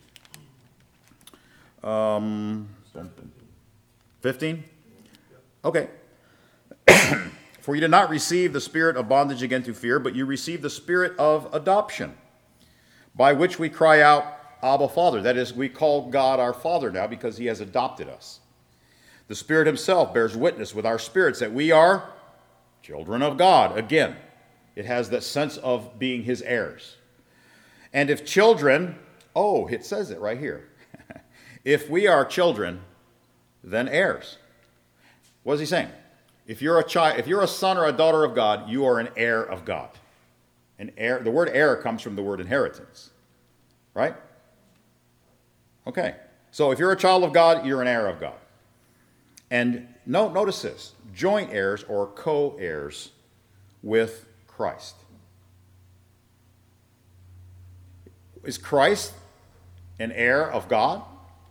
15? Okay. For you did not receive the spirit of bondage again to fear, but you received the spirit of adoption, by which we cry out, Abba, Father. That is, we call God our Father now because he has adopted us. The Spirit himself bears witness with our spirits that we are children of God. Again, it has that sense of being his heirs. And if children, it says it right here. If we are children, then heirs. What is he saying? If you're a child, if you're a son or a daughter of God, you are an heir of God. An heir. The word heir comes from the word inheritance, right? Okay. So if you're a child of God, you're an heir of God. And notice this: joint heirs or co-heirs with Christ. Is Christ an heir of God?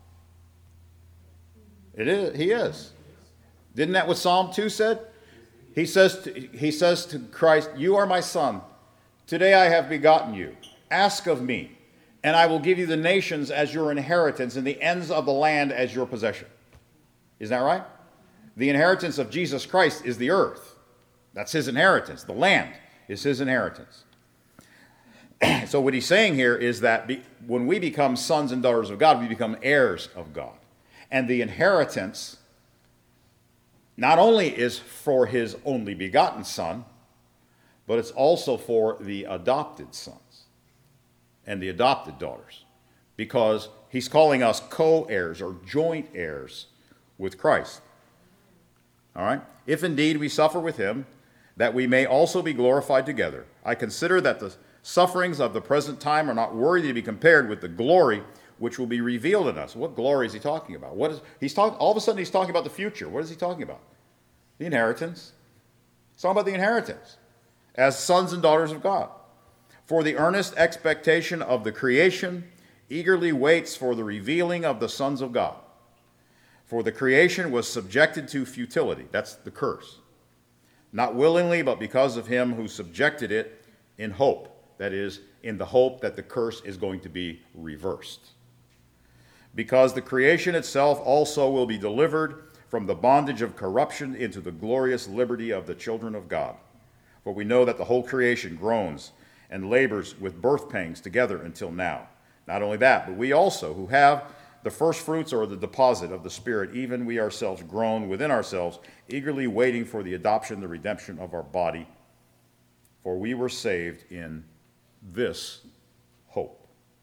It is. He is. Didn't that what Psalm 2 said? He says to Christ, "You are my son. Today I have begotten you. Ask of me, and I will give you the nations as your inheritance and the ends of the land as your possession." Isn't that right? The inheritance of Jesus Christ is the earth. That's his inheritance. The land is his inheritance. So what he's saying here is that when we become sons and daughters of God, we become heirs of God. And the inheritance not only is for his only begotten son, but it's also for the adopted sons and the adopted daughters, because he's calling us co-heirs or joint heirs with Christ. All right? If indeed we suffer with him, that we may also be glorified together. I consider that the sufferings of the present time are not worthy to be compared with the glory which will be revealed in us. What glory is he talking about? All of a sudden he's talking about the future. What is he talking about? The inheritance. He's talking about the inheritance as sons and daughters of God. For the earnest expectation of the creation eagerly waits for the revealing of the sons of God. For the creation was subjected to futility. That's the curse. Not willingly, but because of him who subjected it in hope. That is, in the hope that the curse is going to be reversed. Because the creation itself also will be delivered from the bondage of corruption into the glorious liberty of the children of God. For we know that the whole creation groans and labors with birth pangs together until now. Not only that, but we also, who have the first fruits or the deposit of the Spirit, even we ourselves groan within ourselves, eagerly waiting for the adoption, the redemption of our body. For we were saved in this hope.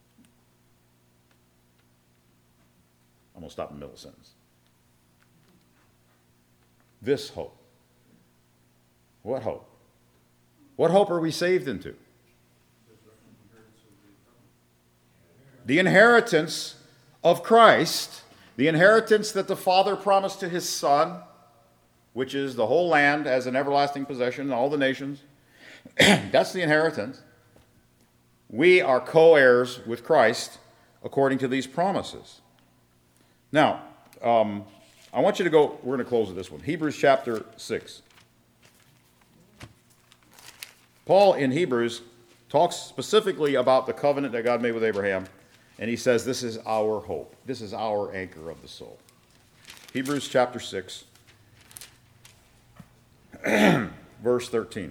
I'm going to stop in the middle of the sentence. This hope. What hope? What hope are we saved into? The inheritance of Christ, the inheritance that the Father promised to his Son, which is the whole land as an everlasting possession, all the nations. That's the inheritance. we are co-heirs with Christ according to these promises. Now, I want you to go, we're going to close with this one. Hebrews chapter 6. Paul in Hebrews talks specifically about the covenant that God made with Abraham, and he says this is our hope. This is our anchor of the soul. Hebrews chapter 6, verse 13.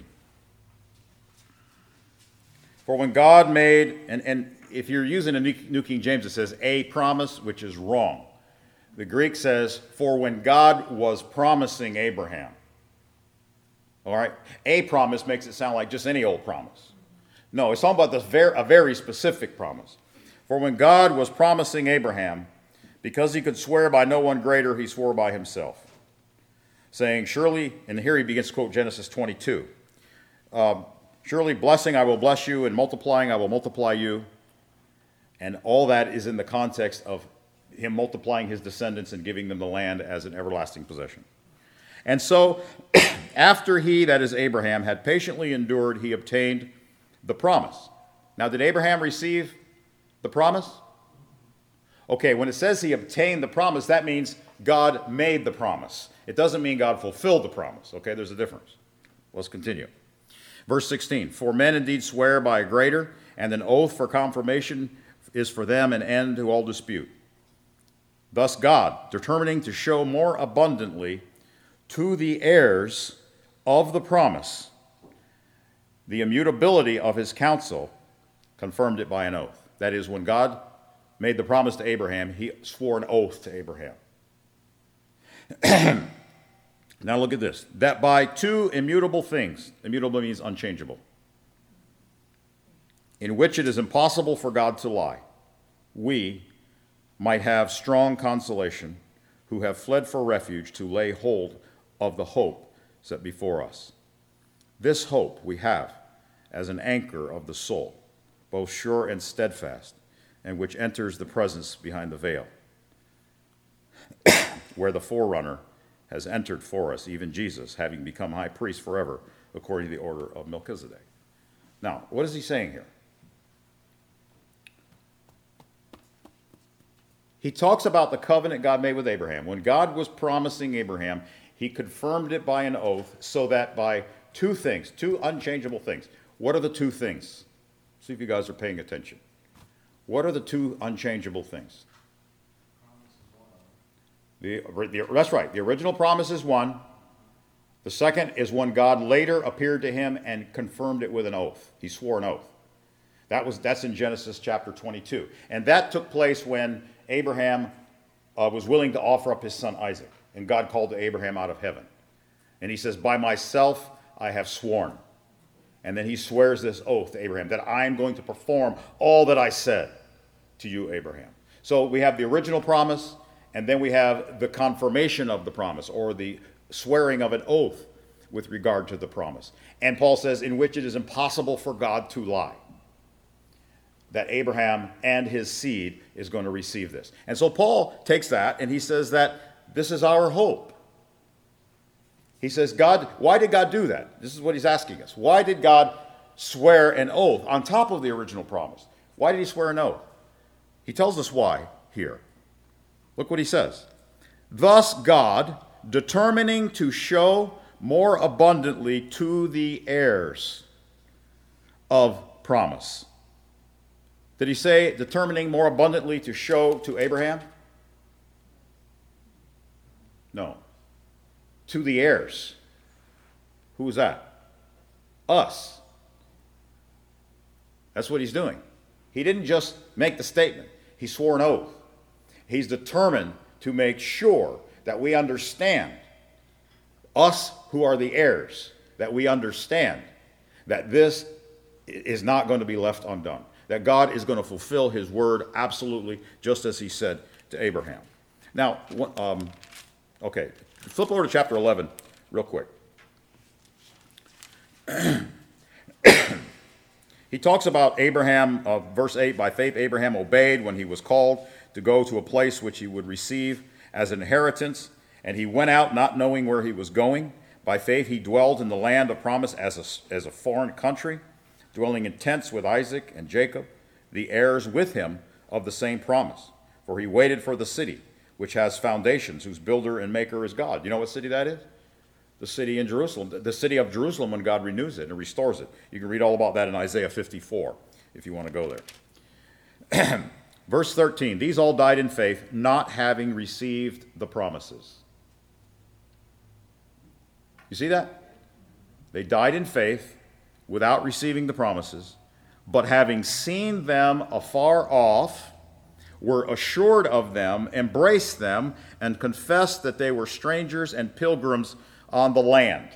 For when God made, and if you're using a New King James, it says a promise, which is wrong. The Greek says, for when God was promising Abraham. All right? A promise makes it sound like just any old promise. No, it's talking about a very specific promise. For when God was promising Abraham, because he could swear by no one greater, he swore by himself, saying, surely, and here he begins to quote Genesis 22, surely blessing I will bless you, and multiplying I will multiply you. And all that is in the context of him multiplying his descendants and giving them the land as an everlasting possession. And so, after he, that is Abraham, had patiently endured, he obtained the promise. Now, did Abraham receive the promise? Okay, when it says he obtained the promise, that means God made the promise. It doesn't mean God fulfilled the promise. Okay, there's a difference. Let's continue. Verse 16, for men indeed swear by a greater, and an oath for confirmation is for them an end to all dispute. Thus God, determining to show more abundantly to the heirs of the promise the immutability of his counsel, confirmed it by an oath. That is, when God made the promise to Abraham, he swore an oath to Abraham. Now look at this. That by two immutable things, immutable means unchangeable, in which it is impossible for God to lie, we might have strong consolation, who have fled for refuge to lay hold of the hope set before us. This hope we have as an anchor of the soul, both sure and steadfast, and which enters the presence behind the veil, where the forerunner has entered for us, even Jesus, having become high priest forever, according to the order of Melchizedek. Now, what is he saying here? He talks about the covenant God made with Abraham. When God was promising Abraham, he confirmed it by an oath, so that by two things, two unchangeable things. What are the two things? See if you guys are paying attention. What are the two unchangeable things? That's right. The original promise is one. The second is when God later appeared to him and confirmed it with an oath. He swore an oath. That's in Genesis chapter 22. And that took place when Abraham was willing to offer up his son Isaac. And God called to Abraham out of heaven. And he says, by myself I have sworn. And then he swears this oath to Abraham, that I am going to perform all that I said to you, Abraham. So we have the original promise, and then we have the confirmation of the promise, or the swearing of an oath with regard to the promise. And Paul says, in which it is impossible for God to lie, that Abraham and his seed is going to receive this. And so Paul takes that, and he says that this is our hope. He says, God, why did God do that? This is what he's asking us. Why did God swear an oath on top of the original promise? Why did he swear an oath? He tells us why here. Look what he says. Thus God, determining to show more abundantly to the heirs of promise. Did he say determining more abundantly to show to Abraham? No. To the heirs. Who was that? Us. That's what he's doing. He didn't just make the statement. He swore an oath. He's determined to make sure that we understand, us who are the heirs, that we understand that this is not going to be left undone. That God is going to fulfill his word absolutely, just as he said to Abraham. Now, okay, flip over to chapter 11 real quick. He talks about Abraham, verse 8, by faith Abraham obeyed when he was called to go to a place which he would receive as an inheritance, and he went out not knowing where he was going. By faith he dwelled in the land of promise as a foreign country, dwelling in tents with Isaac and Jacob, the heirs with him of the same promise. For he waited for the city, which has foundations, whose builder and maker is God. You know what city that is? The city in Jerusalem, the city of Jerusalem when God renews it and restores it. You can read all about that in Isaiah 54 if you want to go there. Verse 13, these all died in faith, not having received the promises. You see that? They died in faith without receiving the promises, but having seen them afar off, were assured of them, embraced them, and confessed that they were strangers and pilgrims on the land.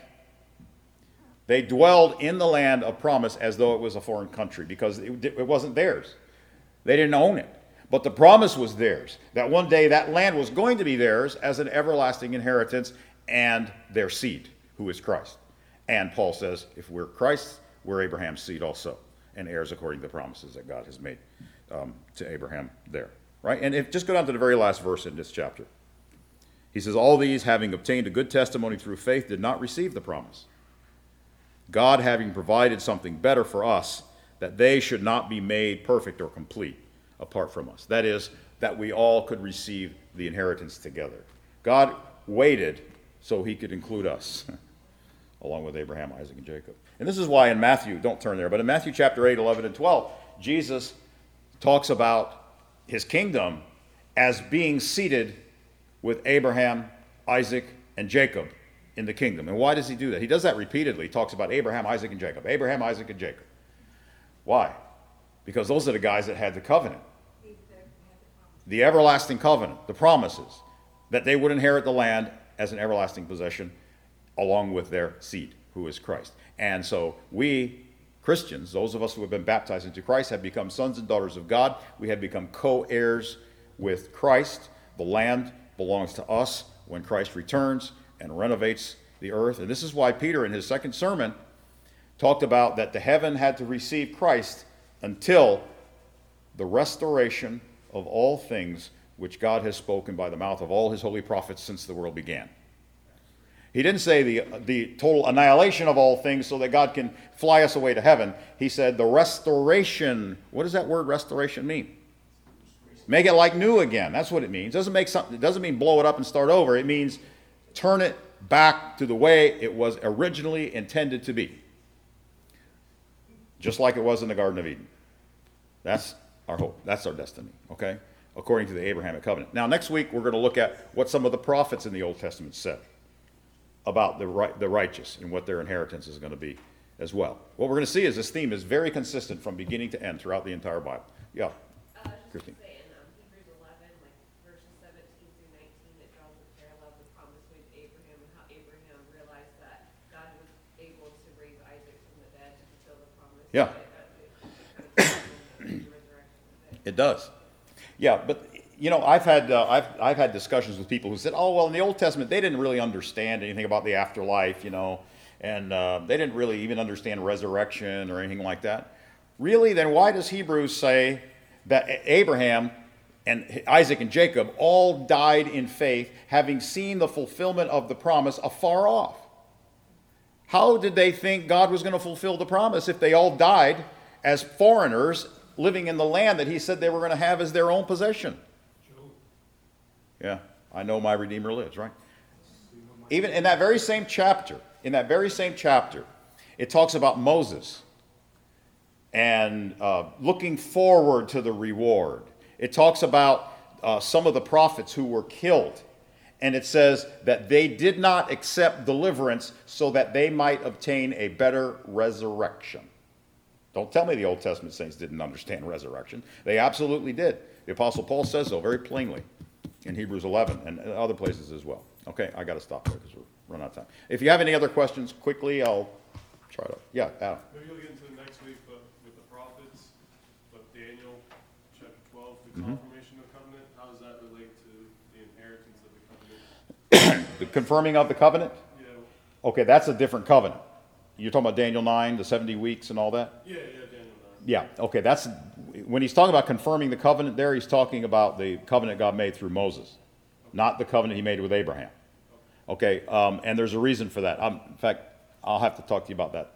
They dwelled in the land of promise as though it was a foreign country because it wasn't theirs. They didn't own it. But the promise was theirs, that one day that land was going to be theirs as an everlasting inheritance and their seed, who is Christ. And Paul says, if we're Christ, we're Abraham's seed also, and heirs according to the promises that God has made to Abraham there. Right? And just go down to the very last verse in this chapter. He says, all these, having obtained a good testimony through faith, did not receive the promise. God having provided something better for us, that they should not be made perfect or complete apart from us. That is, that we all could receive the inheritance together. God waited so he could include us, along with Abraham, Isaac, and Jacob. And this is why in Matthew, don't turn there, but in Matthew chapter 8, 11, and 12, Jesus talks about his kingdom as being seated with Abraham, Isaac, and Jacob in the kingdom. And why does he do that? He does that repeatedly. He talks about Abraham, Isaac, and Jacob. Abraham, Isaac, and Jacob. Why? Because those are the guys that had the covenant. The everlasting covenant, the promises, that they would inherit the land as an everlasting possession along with their seed, who is Christ. And so we, Christians, those of us who have been baptized into Christ, have become sons and daughters of God. We have become co-heirs with Christ. The land belongs to us when Christ returns and renovates the earth. And this is why Peter, in his second sermon, talked about that the heaven had to receive Christ until the restoration of all things which God has spoken by the mouth of all his holy prophets since the world began. He didn't say the total annihilation of all things so that God can fly us away to heaven. He said the restoration. What does that word restoration mean? Make it like new again. That's what it means. It doesn't mean blow it up and start over. It means turn it back to the way it was originally intended to be. Just like it was in the Garden of Eden. That's our hope. That's our destiny. Okay? According to the Abrahamic covenant. Now, next week, we're going to look at what some of the prophets in the Old Testament said about the righteous and what their inheritance is going to be as well. What we're going to see is this theme is very consistent from beginning to end throughout the entire Bible. Yeah, Christine. Say in Hebrews 11, like verses 17 through 19, it draws a parallel with the promise with Abraham and how Abraham realized that God was able to raise Isaac from the dead to fulfill the promise. Yeah. It does. Yeah, but you know, I've had discussions with people who said, "Oh, well, in the Old Testament, they didn't really understand anything about the afterlife, you know, and they didn't really even understand resurrection or anything like that." Really? Then why does Hebrews say that Abraham and Isaac and Jacob all died in faith, having seen the fulfillment of the promise afar off? How did they think God was going to fulfill the promise if they all died as foreigners living in the land that he said they were going to have as their own possession? Yeah, I know my Redeemer lives, right? Even in that very same chapter, it talks about Moses and looking forward to the reward. It talks about some of the prophets who were killed. And it says that they did not accept deliverance so that they might obtain a better resurrection. Don't tell me the Old Testament saints didn't understand resurrection. They absolutely did. The Apostle Paul says so very plainly in Hebrews 11 and other places as well. Okay, I got to stop there because we're running out of time. If you have any other questions, quickly, I'll try to. Yeah, Adam. Maybe you'll get into it next week, but with the prophets, but Daniel chapter 12, the confirmation of covenant, how does that relate to the inheritance of the covenant? The confirming of the covenant? Yeah. Okay, that's a different covenant. You're talking about Daniel 9, the 70 weeks and all that? Yeah, Daniel 9. Yeah, okay, that's, when he's talking about confirming the covenant there, he's talking about the covenant God made through Moses, not the covenant he made with Abraham. Okay, and there's a reason for that. In fact, I'll have to talk to you about that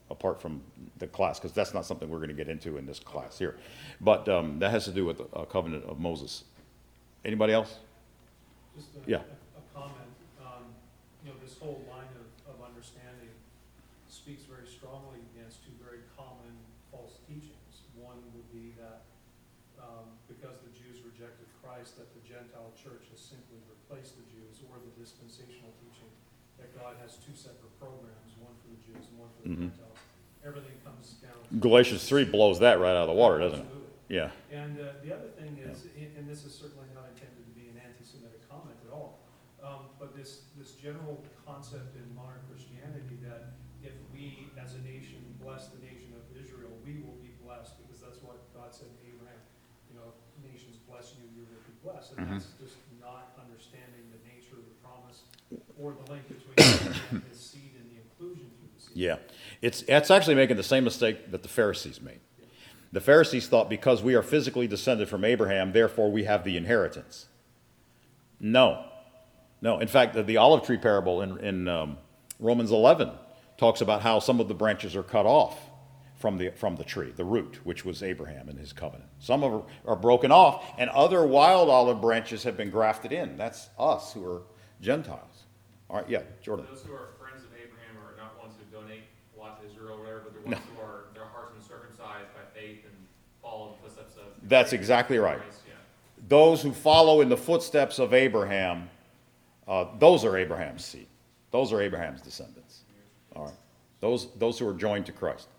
apart from the class, because that's not something we're going to get into in this class here. But that has to do with the covenant of Moses. Anybody else? Just Yeah. a comment, you know, this whole line of understanding speaks very strongly against two very common false teachings. One would be that, because the Jews rejected Christ, that the Gentile church has simply replaced the Jews, or the dispensational teaching that God has two separate programs, one for the Jews and one for the Gentiles. Everything comes down to. Galatians 3 blows that right out of the water, doesn't it? Absolutely. Yeah. And the other thing is, and this is certainly not intended to be an anti-Semitic comment at all, but this general concept in modern Christianity that if we as a nation bless the nation of Israel, we will be blessed, because that's what God said to Abraham. You know, if nations bless you, you will be blessed. And that's just not understanding the nature of the promise or the link between Abraham and his seed and the inclusion through the seed. Yeah. It's actually making the same mistake that the Pharisees made. The Pharisees thought because we are physically descended from Abraham, therefore we have the inheritance. No. No. In fact, the olive tree parable in Romans 11 talks about how some of the branches are cut off from the tree, the root, which was Abraham and his covenant. Some of them are broken off, and other wild olive branches have been grafted in. That's us who are Gentiles. All right, yeah, Jordan. Those who are friends of Abraham are not ones who donate a lot to Israel or whatever, but they're ones who are, their hearts been circumcised by faith and follow the footsteps of. That's exactly right. Christ, yeah. Those who follow in the footsteps of Abraham, those are Abraham's seed. Those are Abraham's descendants. All right. Those who are joined to Christ.